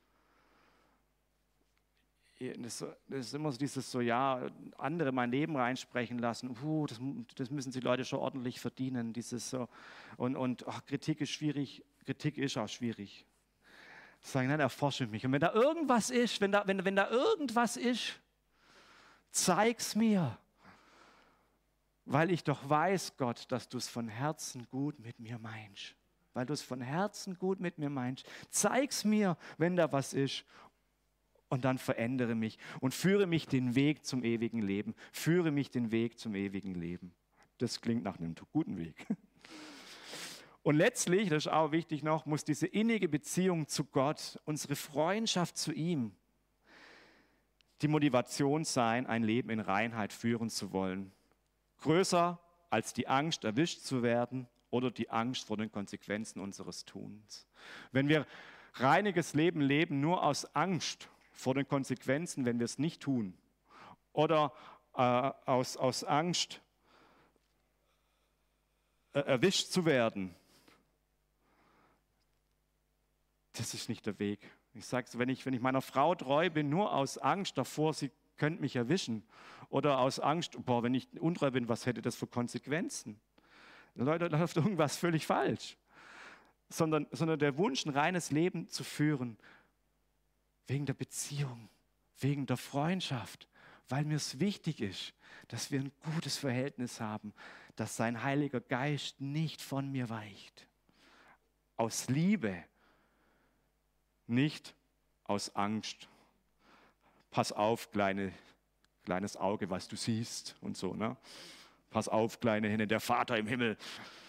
das ist immer so dieses so, ja, andere mein Leben reinsprechen lassen, das müssen die Leute schon ordentlich verdienen. Dieses so, und Kritik ist schwierig, Kritik ist auch schwierig. Sagen, nein, erforsche mich. Und wenn da irgendwas ist, wenn da irgendwas ist, zeig's mir. Weil ich doch weiß, Gott, dass du es von Herzen gut mit mir meinst. Weil du es von Herzen gut mit mir meinst. Zeig's mir, wenn da was ist. Und dann verändere mich und führe mich den Weg zum ewigen Leben. Führe mich den Weg zum ewigen Leben. Das klingt nach einem guten Weg. Und letztlich, das ist auch wichtig noch, muss diese innige Beziehung zu Gott, unsere Freundschaft zu ihm, die Motivation sein, ein Leben in Reinheit führen zu wollen. Größer als die Angst, erwischt zu werden oder die Angst vor den Konsequenzen unseres Tuns. Wenn wir reiniges Leben leben, nur aus Angst vor den Konsequenzen, wenn wir es nicht tun, oder aus Angst, erwischt zu werden, das ist nicht der Weg. Ich sage es, wenn ich meiner Frau treu bin, nur aus Angst davor, sie könnte mich erwischen, oder aus Angst, wenn ich untreu bin, was hätte das für Konsequenzen? Leute, da läuft irgendwas völlig falsch. Sondern der Wunsch, ein reines Leben zu führen, wegen der Beziehung, wegen der Freundschaft, weil mir es wichtig ist, dass wir ein gutes Verhältnis haben, dass sein Heiliger Geist nicht von mir weicht. Aus Liebe, nicht aus Angst. Pass auf, kleines Auge, was du siehst und so, ne? Pass auf, kleine Henne, der Vater im Himmel.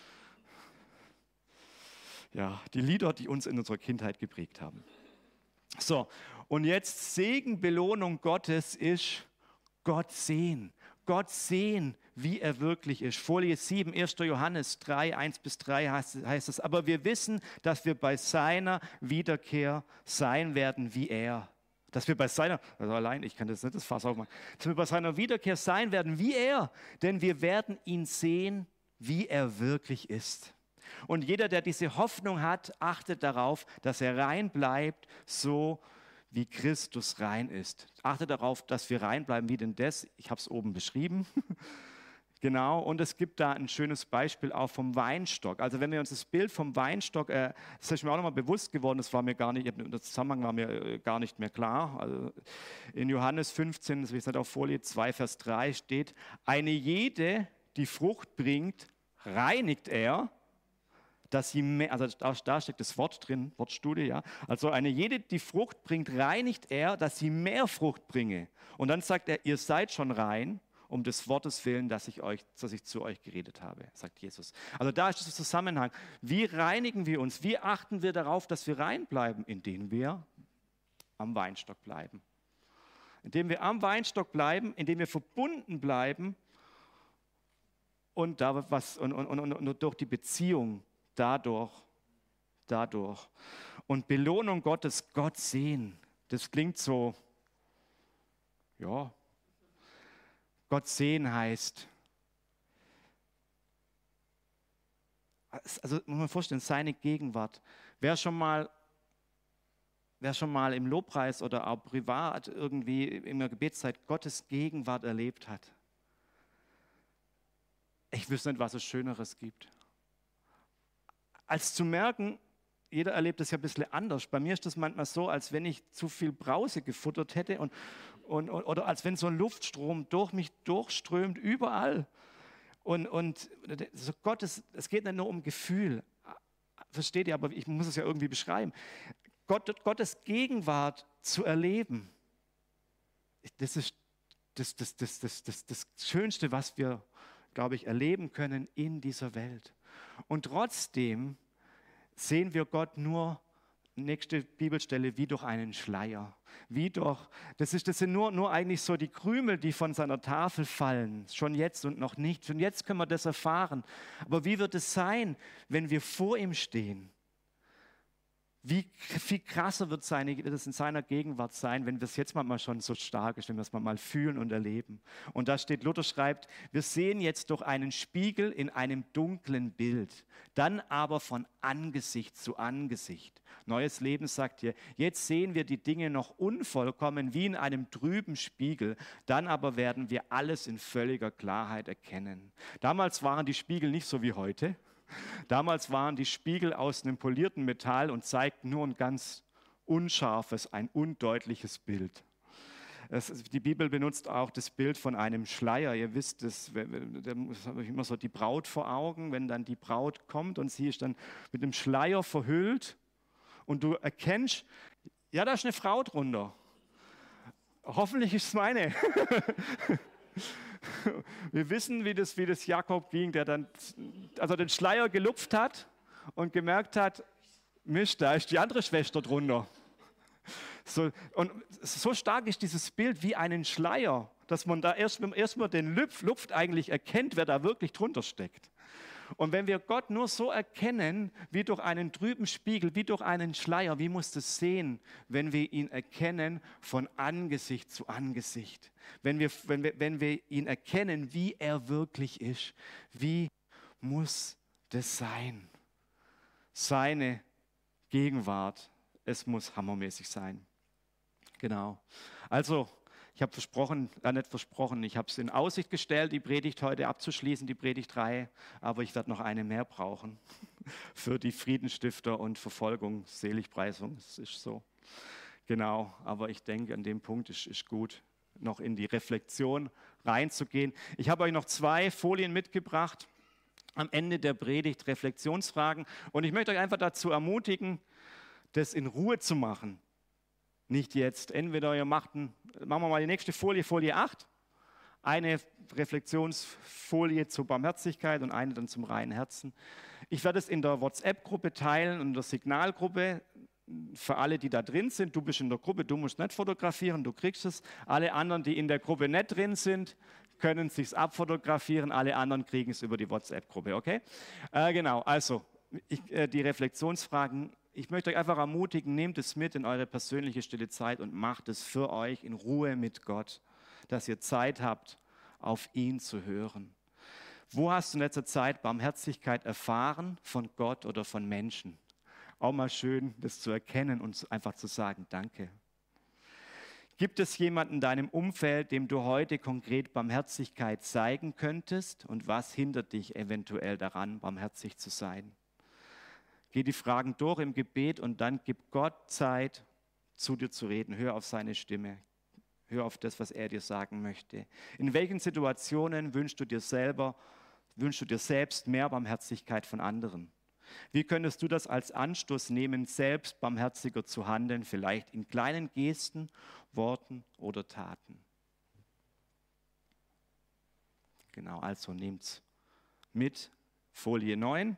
Ja, die Lieder, die uns in unserer Kindheit geprägt haben. So, und jetzt Segen, Belohnung Gottes ist Gott sehen. Gott sehen, wie er wirklich ist. Folie 7, 1. Johannes 3, 1-3 heißt es, aber wir wissen, dass wir bei seiner Wiederkehr sein werden wie er. Dass wir bei seiner, also allein, ich kann das nicht, das Fass aufmachen, dass wir bei seiner Wiederkehr sein werden wie er, denn wir werden ihn sehen, wie er wirklich ist. Und jeder, der diese Hoffnung hat, achtet darauf, dass er rein bleibt, so wie Christus rein ist. Achte darauf, dass wir rein bleiben. Wie denn das? Ich habe es oben beschrieben. Genau, und es gibt da ein schönes Beispiel auch vom Weinstock. Also wenn wir uns das Bild vom Weinstock, das ist mir auch nochmal bewusst geworden, das war mir gar nicht, der Zusammenhang war mir gar nicht mehr klar. Also in Johannes 15, das ist auf Folie 2, Vers 3 steht, eine jede, die Frucht bringt, reinigt er, dass sie mehr, also da steckt das Wort drin, Wortstudie, ja. Also eine jede, die Frucht bringt, reinigt er, dass sie mehr Frucht bringe. Und dann sagt er, ihr seid schon rein, um des Wortes willen, dass ich zu euch geredet habe, sagt Jesus. Also da ist der Zusammenhang. Wie reinigen wir uns? Wie achten wir darauf, dass wir rein bleiben? Indem wir am Weinstock bleiben. Indem wir am Weinstock bleiben, indem wir verbunden bleiben und durch die Beziehung dadurch. Und Belohnung Gottes, Gott sehen. Das klingt so, ja, Gott sehen heißt, also muss man sich vorstellen, seine Gegenwart. Wer schon mal im Lobpreis oder auch privat irgendwie in der Gebetszeit Gottes Gegenwart erlebt hat, ich wüsste nicht, was es Schöneres gibt. Als zu merken, jeder erlebt das ja ein bisschen anders. Bei mir ist das manchmal so, als wenn ich zu viel Brause gefuttert hätte oder als wenn so ein Luftstrom durch mich durchströmt, überall. Und so Gottes, es geht nicht nur um Gefühl, versteht ihr, aber ich muss es ja irgendwie beschreiben. Gottes Gegenwart zu erleben, das ist das Schönste, was wir, glaube ich, erleben können in dieser Welt. Und trotzdem sehen wir Gott nur, nächste Bibelstelle, wie durch einen Schleier. Das sind nur eigentlich so die Krümel, die von seiner Tafel fallen, schon jetzt und noch nicht. Schon jetzt können wir das erfahren. Aber wie wird es sein, wenn wir vor ihm stehen? Wie viel krasser wird es in seiner Gegenwart sein, wenn das jetzt manchmal schon so stark ist, wenn wir es mal fühlen und erleben. Und da steht, Luther schreibt, wir sehen jetzt durch einen Spiegel in einem dunklen Bild, dann aber von Angesicht zu Angesicht. Neues Leben sagt hier, jetzt sehen wir die Dinge noch unvollkommen wie in einem trüben Spiegel, dann aber werden wir alles in völliger Klarheit erkennen. Damals waren die Spiegel nicht so wie heute. Damals waren die Spiegel aus einem polierten Metall und zeigten nur ein ganz unscharfes, ein undeutliches Bild. Die Bibel benutzt auch das Bild von einem Schleier. Ihr wisst, da habe ich immer so die Braut vor Augen, wenn dann die Braut kommt und sie ist dann mit einem Schleier verhüllt und du erkennst, ja, da ist eine Frau drunter. Hoffentlich ist es meine. Wir wissen, wie das Jakob ging, der dann den Schleier gelupft hat und gemerkt hat, Mist, da ist die andere Schwester drunter. Und so stark ist dieses Bild wie einen Schleier, dass man da erstmal den lupft eigentlich erkennt, wer da wirklich drunter steckt. Und wenn wir Gott nur so erkennen, wie durch einen trüben Spiegel, wie durch einen Schleier, wie muss das sehen, wenn wir ihn erkennen von Angesicht zu Angesicht? Wenn wir ihn erkennen, wie er wirklich ist, wie muss das sein? Seine Gegenwart, es muss hammermäßig sein. Genau. Also, ich habe ich habe es in Aussicht gestellt, die Predigt heute abzuschließen, die Predigtreihe, aber ich werde noch eine mehr brauchen für die Friedensstifter und Verfolgung, Seligpreisung, das ist so. Genau, aber ich denke, an dem Punkt ist gut, noch in die Reflexion reinzugehen. Ich habe euch noch 2 Folien mitgebracht, am Ende der Predigt Reflexionsfragen und ich möchte euch einfach dazu ermutigen, das in Ruhe zu machen. Nicht jetzt. Entweder machen wir mal die nächste Folie, Folie 8. Eine Reflexionsfolie zur Barmherzigkeit und eine dann zum reinen Herzen. Ich werde es in der WhatsApp-Gruppe teilen und in der Signalgruppe. Für alle, die da drin sind, du bist in der Gruppe, du musst nicht fotografieren, du kriegst es. Alle anderen, die in der Gruppe nicht drin sind, können es sich abfotografieren. Alle anderen kriegen es über die WhatsApp-Gruppe, okay? Genau, also die Reflexionsfragen. Ich möchte euch einfach ermutigen, nehmt es mit in eure persönliche stille Zeit und macht es für euch in Ruhe mit Gott, dass ihr Zeit habt, auf ihn zu hören. Wo hast du in letzter Zeit Barmherzigkeit erfahren von Gott oder von Menschen? Auch mal schön, das zu erkennen und einfach zu sagen, danke. Gibt es jemanden in deinem Umfeld, dem du heute konkret Barmherzigkeit zeigen könntest? Und was hindert dich eventuell daran, barmherzig zu sein? Geh die Fragen durch im Gebet und dann gib Gott Zeit, zu dir zu reden. Hör auf seine Stimme. Hör auf das, was er dir sagen möchte. In welchen Situationen wünschst du dir selbst mehr Barmherzigkeit von anderen? Wie könntest du das als Anstoß nehmen, selbst barmherziger zu handeln, vielleicht in kleinen Gesten, Worten oder Taten? Genau, also nehmt's mit. Folie 9.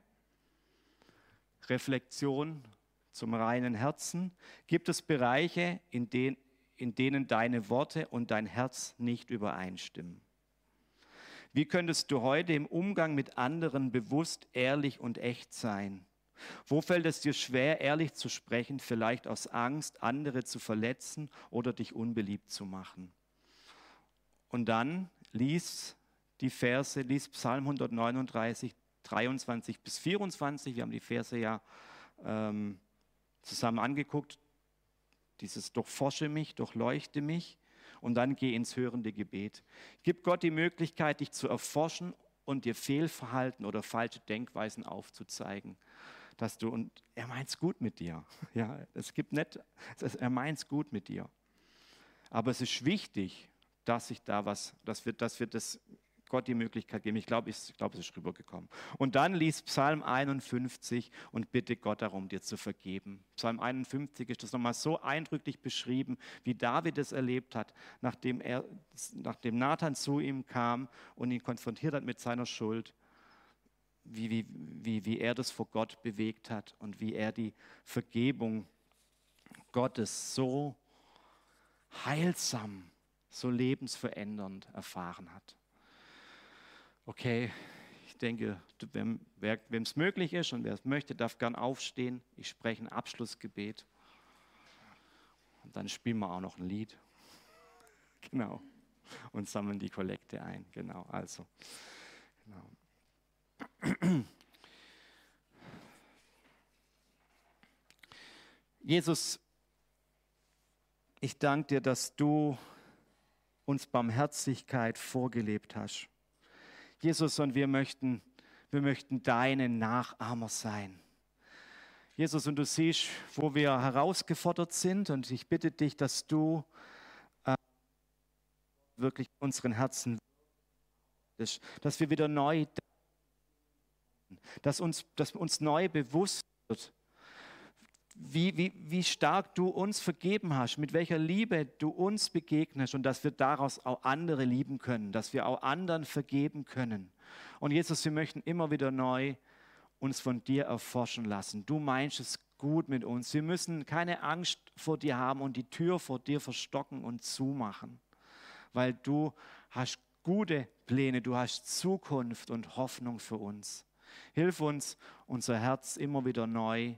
Reflexion zum reinen Herzen. Gibt es Bereiche, in denen deine Worte und dein Herz nicht übereinstimmen? Wie könntest du heute im Umgang mit anderen bewusst ehrlich und echt sein? Wo fällt es dir schwer, ehrlich zu sprechen, vielleicht aus Angst, andere zu verletzen oder dich unbeliebt zu machen? Und dann lies Psalm 139, 23 bis 24. Wir haben die Verse ja zusammen angeguckt. Dieses Durchforsche mich, durchleuchte mich. Und dann geh ins hörende Gebet. Gib Gott die Möglichkeit, dich zu erforschen und dir Fehlverhalten oder falsche Denkweisen aufzuzeigen. Und er meint es gut mit dir. Ja, er meint es gut mit dir. Aber es ist wichtig, dass wir das Gott die Möglichkeit geben. Ich glaube, es ist rübergekommen. Und dann lies Psalm 51 und bitte Gott darum, dir zu vergeben. Psalm 51 ist das nochmal so eindrücklich beschrieben, wie David es erlebt hat, nachdem Nathan zu ihm kam und ihn konfrontiert hat mit seiner Schuld, wie er das vor Gott bewegt hat und wie er die Vergebung Gottes so heilsam, so lebensverändernd erfahren hat. Okay, ich denke, wem es möglich ist und wer es möchte, darf gern aufstehen. Ich spreche ein Abschlussgebet. Und dann spielen wir auch noch ein Lied. Genau. Und sammeln die Kollekte ein. Genau, also. Genau. Jesus, ich danke dir, dass du uns Barmherzigkeit vorgelebt hast. Jesus, und wir möchten deine Nachahmer sein. Jesus, und du siehst, wo wir herausgefordert sind, und ich bitte dich, dass du wirklich unseren Herzen, dass wir wieder neu, dass uns neu bewusst wird, wie stark du uns vergeben hast, mit welcher Liebe du uns begegnest und dass wir daraus auch andere lieben können, dass wir auch anderen vergeben können. Und Jesus, wir möchten immer wieder neu uns von dir erforschen lassen. Du meinst es gut mit uns. Wir müssen keine Angst vor dir haben und die Tür vor dir verstocken und zumachen, weil du hast gute Pläne, du hast Zukunft und Hoffnung für uns. Hilf uns, unser Herz immer wieder neu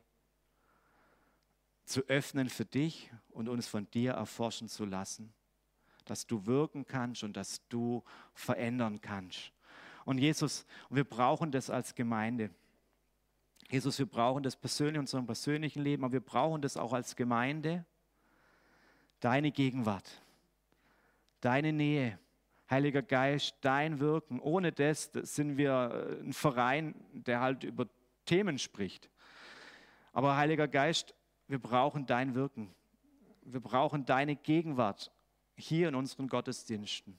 zu öffnen für dich und uns von dir erforschen zu lassen, dass du wirken kannst und dass du verändern kannst. Und Jesus, wir brauchen das als Gemeinde. Jesus, wir brauchen das persönlich in unserem persönlichen Leben, aber wir brauchen das auch als Gemeinde, deine Gegenwart, deine Nähe, Heiliger Geist, dein Wirken. Ohne das sind wir ein Verein, der halt über Themen spricht. Aber Heiliger Geist, wir brauchen dein Wirken. Wir brauchen deine Gegenwart hier in unseren Gottesdiensten.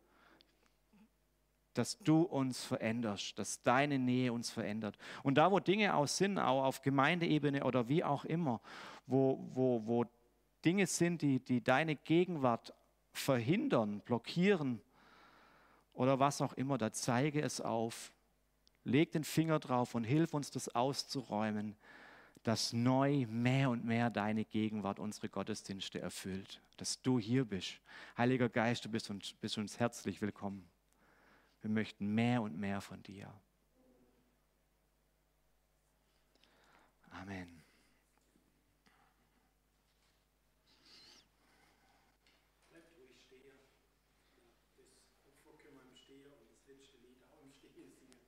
Dass du uns veränderst, dass deine Nähe uns verändert. Und da, wo Dinge auch sind, auch auf Gemeindeebene oder wie auch immer, wo Dinge sind, die deine Gegenwart verhindern, blockieren oder was auch immer, da zeige es auf. Leg den Finger drauf und hilf uns, das auszuräumen, dass neu mehr und mehr deine Gegenwart unsere Gottesdienste erfüllt, dass du hier bist. Heiliger Geist, du bist uns herzlich willkommen. Wir möchten mehr und mehr von dir. Amen. Bleibt ruhig stehen. Das Opfer können wir im Stehen und das letzte Lied auch im Stehen singen.